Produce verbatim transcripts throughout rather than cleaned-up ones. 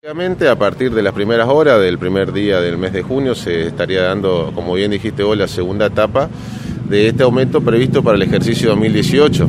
Obviamente, a partir de las primeras horas del primer día del mes de junio se estaría dando, como bien dijiste vos, la segunda etapa de este aumento previsto para el ejercicio dos mil dieciocho.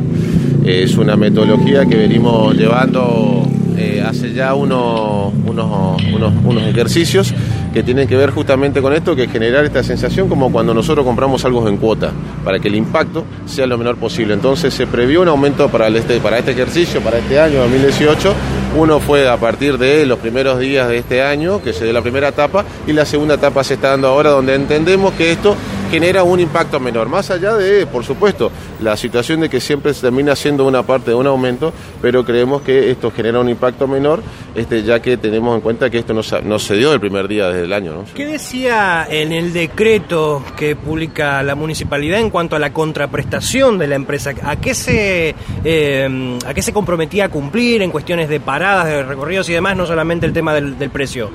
Es una metodología que venimos llevando eh, hace ya unos, unos, unos, unos ejercicios que tienen que ver justamente con esto, que es generar esta sensación como cuando nosotros compramos algo en cuota, para que el impacto sea lo menor posible. Entonces se previó un aumento para, el este, para este ejercicio, para este año dos mil dieciocho. Uno fue a partir de los primeros días de este año, que se dio la primera etapa, y la segunda etapa se está dando ahora, donde entendemos que esto genera un impacto menor, más allá de, por supuesto, la situación de que siempre se termina siendo una parte de un aumento, pero creemos que esto genera un impacto menor, este, ya que tenemos en cuenta que esto no, no se dio el primer día desde el año, ¿no? ¿Qué decía en el decreto que publica la municipalidad en cuanto a la contraprestación de la empresa? ¿A qué se, eh, a qué se comprometía a cumplir en cuestiones de paradas, de recorridos y demás, no solamente el tema del, del precio?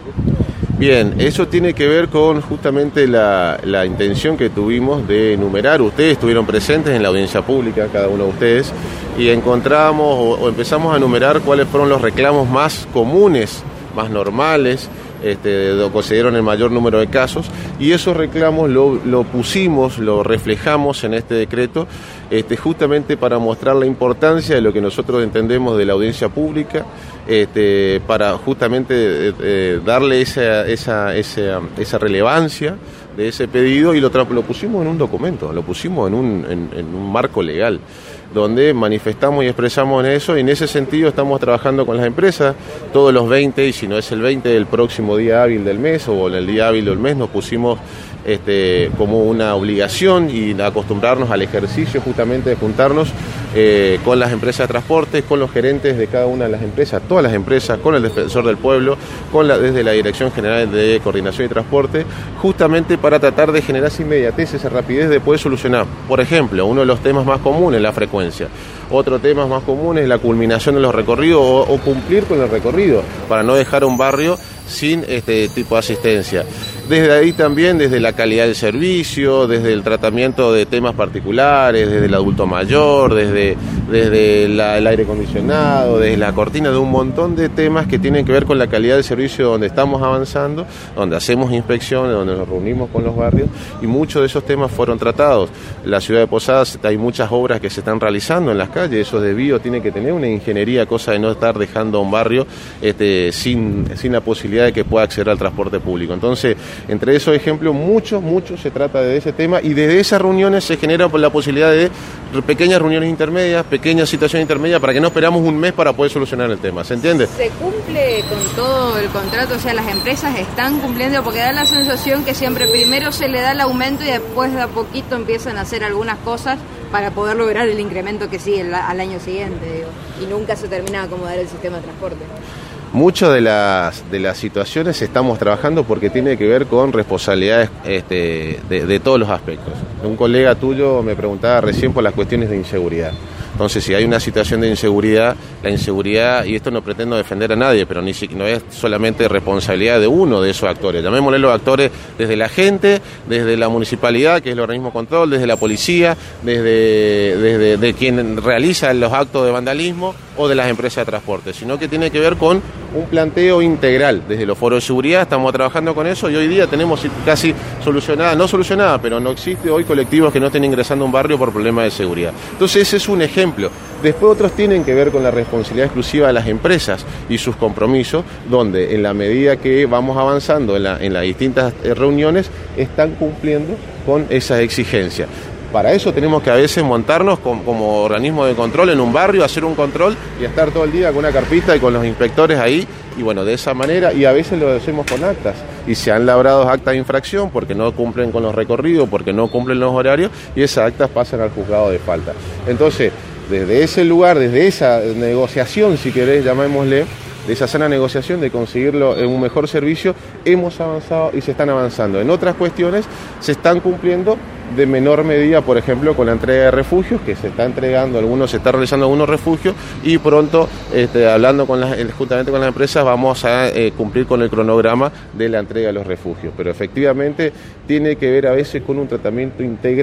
Bien, eso tiene que ver con justamente la, la intención que tuvimos de enumerar. Ustedes estuvieron presentes en la audiencia pública, cada uno de ustedes, y encontramos o, o empezamos a enumerar cuáles fueron los reclamos más comunes, más normales, este, donde se dieron el mayor número de casos, y esos reclamos lo, lo pusimos, lo reflejamos en este decreto, este, justamente para mostrar la importancia de lo que nosotros entendemos de la audiencia pública, este, para justamente eh, eh, darle esa, esa, esa, esa relevancia de ese pedido, y lo, lo pusimos en un documento, lo pusimos en un, en, en un marco legal, donde manifestamos y expresamos en eso, y en ese sentido estamos trabajando con las empresas todos los veinte, y si no es el veinte del próximo día hábil del mes o en el día hábil del mes, nos pusimos este, como una obligación y acostumbrarnos al ejercicio justamente de juntarnos eh, con las empresas de transporte, con los gerentes de cada una de las empresas, todas las empresas, con el defensor del pueblo, con la, desde la Dirección General de Coordinación y Transporte, justamente para tratar de generar esa inmediatez, esa rapidez de poder solucionar. Por ejemplo, uno de los temas más comunes, la frecuencia. Otro tema más común es la culminación de los recorridos o, o cumplir con el recorrido, para no dejar un barrio sin este tipo de asistencia. Desde ahí también, desde la calidad del servicio, desde el tratamiento de temas particulares, desde el adulto mayor, desde, desde la, el aire acondicionado, desde la cortina, de un montón de temas que tienen que ver con la calidad del servicio, donde estamos avanzando, donde hacemos inspecciones, donde nos reunimos con los barrios, y muchos de esos temas fueron tratados. La ciudad de Posadas hay muchas obras que se están realizando en las calles, eso debido tiene que tener una ingeniería, cosa de no estar dejando a un barrio este, sin, sin la posibilidad de que pueda acceder al transporte público. Entonces, entre esos ejemplos, mucho, mucho se trata de ese tema, y desde esas reuniones se genera la posibilidad de pequeñas reuniones intermedias, pequeñas situaciones intermedias, para que no esperamos un mes para poder solucionar el tema, ¿se entiende? ¿Se cumple con todo el contrato? O sea, las empresas están cumpliendo, porque da la sensación que siempre primero se le da el aumento y después de a poquito empiezan a hacer algunas cosas para poder lograr el incremento que sigue al año siguiente, digo, y nunca se termina de acomodar el sistema de transporte. Muchas de las, de las situaciones estamos trabajando porque tiene que ver con responsabilidades este, de, de todos los aspectos. Un colega tuyo me preguntaba recién por las cuestiones de inseguridad. Entonces, si hay una situación de inseguridad, la inseguridad, y esto no pretendo defender a nadie, pero ni siquiera no es solamente responsabilidad de uno de esos actores. Llamémosle los actores desde la gente, desde la municipalidad, que es el organismo de control, desde la policía, desde, desde de quien realiza los actos de vandalismo o de las empresas de transporte, sino que tiene que ver con un planteo integral. Desde los foros de seguridad estamos trabajando con eso, y hoy día tenemos casi solucionada, no solucionada, pero no existe hoy colectivos que no estén ingresando a un barrio por problemas de seguridad. Entonces, ese es un ejemplo. Después otros tienen que ver con la responsabilidad exclusiva de las empresas y sus compromisos, donde en la medida que vamos avanzando en, la, en las distintas reuniones, están cumpliendo con esas exigencias. Para eso tenemos que a veces montarnos como, como organismo de control en un barrio, hacer un control y estar todo el día con una carpita y con los inspectores ahí, y bueno, de esa manera, y a veces lo hacemos con actas, y se han labrado actas de infracción porque no cumplen con los recorridos, porque no cumplen los horarios, y esas actas pasan al juzgado de falta. Entonces, desde ese lugar, desde esa negociación, si querés, llamémosle, de esa sana negociación de conseguirlo en un mejor servicio, hemos avanzado y se están avanzando. En otras cuestiones se están cumpliendo de menor medida, por ejemplo, con la entrega de refugios, que se está entregando, algunos se está realizando algunos refugios, y pronto, este, hablando con las, justamente con las empresas, vamos a eh, cumplir con el cronograma de la entrega de los refugios. Pero efectivamente tiene que ver a veces con un tratamiento integral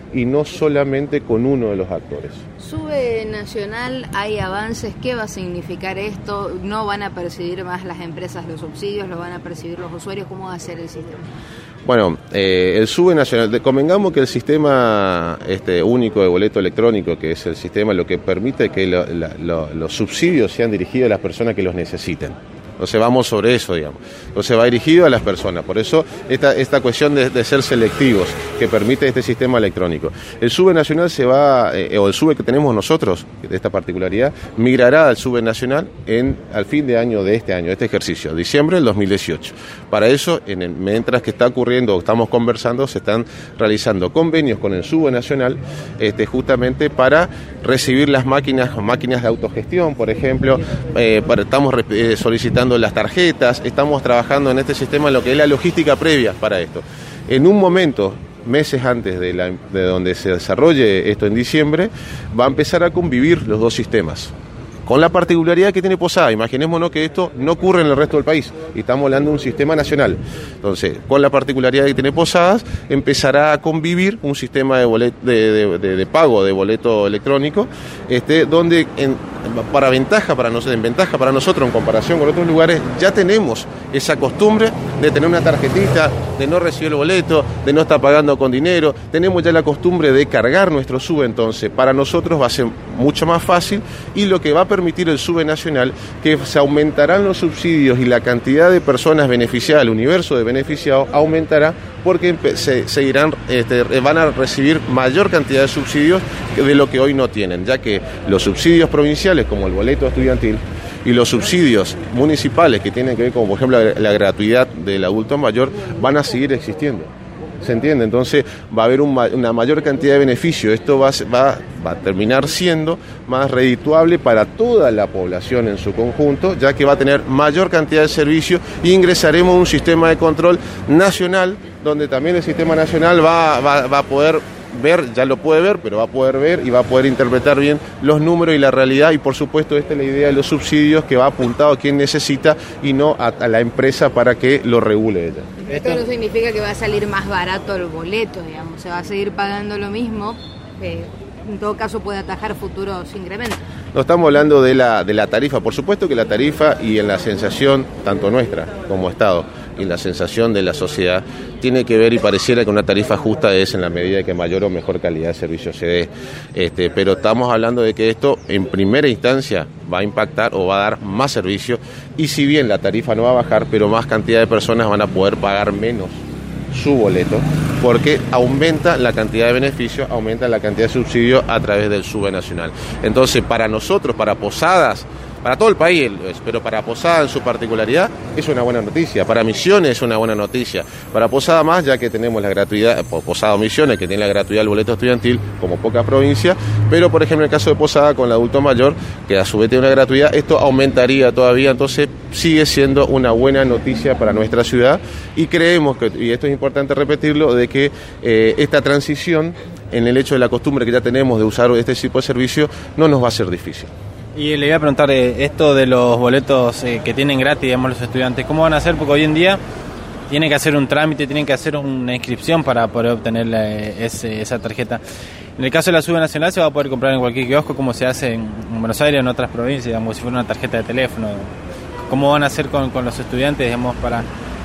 y no solamente con uno de los actores. Sube nacional, hay avances, ¿qué va a significar esto? ¿No van a percibir más las empresas los subsidios, lo van a percibir los usuarios? ¿Cómo va a ser el sistema? Bueno, eh, el SUBE nacional, convengamos que el sistema este, único de boleto electrónico, que es el sistema lo que permite que lo, la, lo, los subsidios sean dirigidos a las personas que los necesiten. Entonces vamos sobre eso, digamos. Entonces va dirigido a las personas. Por eso esta, esta cuestión de, de ser selectivos que permite este sistema electrónico. El SUBE nacional se va, eh, o el SUBE que tenemos nosotros, de esta particularidad, migrará al SUBE nacional en, al fin de año de este año, de este ejercicio, diciembre del dos mil dieciocho. Para eso, en el, mientras que está ocurriendo, estamos conversando, se están realizando convenios con el SUBE nacional, este, justamente para recibir las máquinas, máquinas de autogestión, por ejemplo, eh, para, estamos eh, solicitando las tarjetas, estamos trabajando en este sistema en lo que es la logística previa para esto. En un momento, meses antes de, la, de donde se desarrolle esto en diciembre, va a empezar a convivir los dos sistemas. Con la particularidad que tiene Posada, imaginémonos que esto no ocurre en el resto del país, y estamos hablando de un sistema nacional. Entonces, con la particularidad que tiene Posadas, empezará a convivir un sistema de, bolet, de, de, de, de pago de boleto electrónico, este, donde en, para ventaja para nosotros, en ventaja para nosotros en comparación con otros lugares, ya tenemos esa costumbre de tener una tarjetita, de no recibir el boleto, de no estar pagando con dinero, tenemos ya la costumbre de cargar nuestro SUBE, entonces para nosotros va a ser mucho más fácil, y lo que va a permitir el SUBE nacional, que se aumentarán los subsidios y la cantidad de personas beneficiadas, el universo de beneficiados aumentará, porque se, se irán, este, van a recibir mayor cantidad de subsidios de lo que hoy no tienen, ya que los subsidios provinciales, como el boleto estudiantil, y los subsidios municipales que tienen que ver, como por ejemplo la, la gratuidad del adulto mayor, van a seguir existiendo. ¿Se entiende? Entonces va a haber un, una mayor cantidad de beneficios. Esto va, va, va a terminar siendo más redituable para toda la población en su conjunto, ya que va a tener mayor cantidad de servicios, e ingresaremos a un sistema de control nacional, donde también el sistema nacional va, va, va a poder ver, ya lo puede ver, pero va a poder ver y va a poder interpretar bien los números y la realidad, y por supuesto esta es la idea de los subsidios, que va apuntado a quien necesita y no a, a la empresa para que lo regule ella. Esto no significa que va a salir más barato el boleto, digamos, se va a seguir pagando lo mismo, eh, en todo caso puede atajar futuros incrementos. No estamos hablando de la, de la tarifa, por supuesto que la tarifa, y en la sensación, tanto nuestra como Estado, y la sensación de la sociedad, tiene que ver, y pareciera que una tarifa justa es en la medida de que mayor o mejor calidad de servicio se dé, este, pero estamos hablando de que esto en primera instancia va a impactar o va a dar más servicio, y si bien la tarifa no va a bajar, pero más cantidad de personas van a poder pagar menos su boleto, porque aumenta la cantidad de beneficios, aumenta la cantidad de subsidios a través del SUBE nacional. Entonces, para nosotros, para Posadas, para todo el país, pero para Posada en su particularidad es una buena noticia, para Misiones es una buena noticia, para Posada más, ya que tenemos la gratuidad, Posada o Misiones, que tiene la gratuidad del boleto estudiantil, como pocas provincias, pero por ejemplo en el caso de Posada con el adulto mayor, que a su vez tiene una gratuidad, esto aumentaría todavía, entonces sigue siendo una buena noticia para nuestra ciudad, y creemos que, y esto es importante repetirlo, de que eh, esta transición, en el hecho de la costumbre que ya tenemos de usar este tipo de servicio, no nos va a ser difícil. Y le iba a preguntar, eh, esto de los boletos eh, que tienen gratis, digamos, los estudiantes, ¿cómo van a hacer? Porque hoy en día tienen que hacer un trámite, tienen que hacer una inscripción para poder obtener la, ese, esa tarjeta. En el caso de la SUBE nacional se va a poder comprar en cualquier kiosco, como se hace en, en Buenos Aires o en otras provincias, digamos, si fuera una tarjeta de teléfono. ¿Cómo van a hacer con, con los estudiantes, digamos, para eh,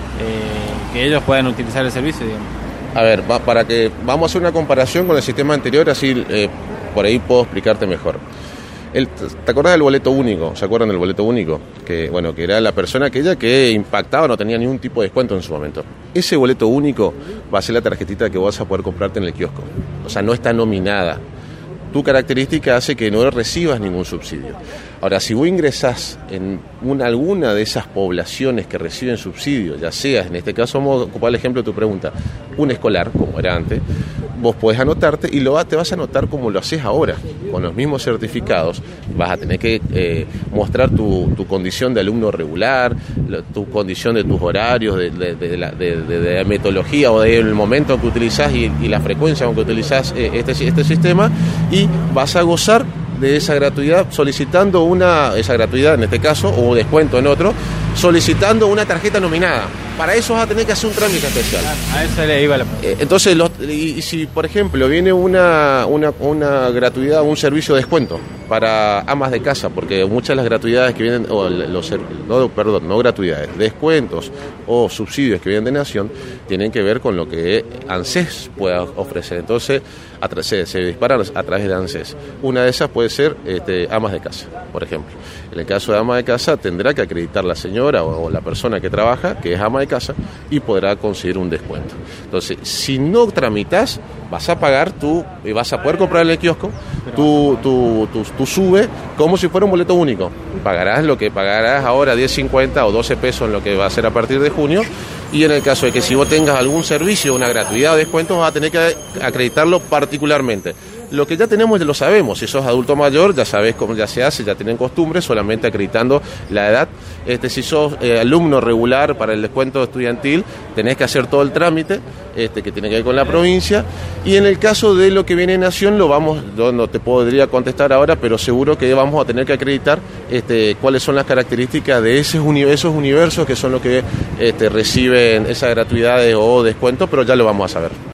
que ellos puedan utilizar el servicio, digamos? A ver, va, para que vamos a hacer una comparación con el sistema anterior, así eh, por ahí puedo explicarte mejor. El, ¿Te acuerdas del boleto único? ¿Se acuerdan del boleto único? Que bueno, que era la persona aquella que impactaba, no tenía ningún tipo de descuento en su momento. Ese boleto único va a ser la tarjetita que vas a poder comprarte en el kiosco. O sea, no está nominada. Tu característica hace que no recibas ningún subsidio. Ahora, si vos ingresás en una, alguna de esas poblaciones que reciben subsidio, ya sea, en este caso vamos a ocupar el ejemplo de tu pregunta, un escolar, como era antes, vos podés anotarte y lo, te vas a anotar como lo haces ahora, con los mismos certificados. Vas a tener que eh, mostrar tu, tu condición de alumno regular, la, tu condición de tus horarios, de, de, de, la, de, de, de la metodología o del momento en que utilizás y, y la frecuencia en que utilizás eh, este, este sistema, y vas a gozar de esa gratuidad solicitando una, esa gratuidad en este caso, o descuento en otro, solicitando una tarjeta nominada. Para eso vas a tener que hacer un trámite especial. A eso le iba la eh, Entonces, los, y, y si por ejemplo viene una, una, una gratuidad, un servicio de descuento para amas de casa, porque muchas de las gratuidades que vienen, o los, no, perdón, no gratuidades, descuentos o subsidios que vienen de Nación, tienen que ver con lo que ANSES pueda ofrecer. Entonces, a tra- se, se disparan a través de ANSES. Una de esas puede ser este, amas de casa, por ejemplo. En el caso de ama de casa, tendrá que acreditar la señora o, o la persona que trabaja, que es ama de casa, y podrá conseguir un descuento. Entonces, si no tramitas, vas a pagar tú, y vas a poder comprar en el kiosco, tu, tu, tu, tu sube como si fuera un boleto único. Pagarás lo que pagarás ahora, diez cincuenta o doce pesos en lo que va a ser a partir de junio, y en el caso de que si vos tengas algún servicio, una gratuidad o descuento, vas a tener que acreditarlo particularmente. Lo que ya tenemos ya lo sabemos, si sos adulto mayor ya sabés cómo ya se hace, ya tienen costumbre, solamente acreditando la edad. Este, si sos eh, alumno regular para el descuento estudiantil, tenés que hacer todo el trámite este, que tiene que ver con la provincia. Y en el caso de lo que viene en Nación, lo vamos, yo no te podría contestar ahora, pero seguro que vamos a tener que acreditar este, cuáles son las características de esos, uni- esos universos que son los que este, reciben esas gratuidades o descuentos, pero ya lo vamos a saber.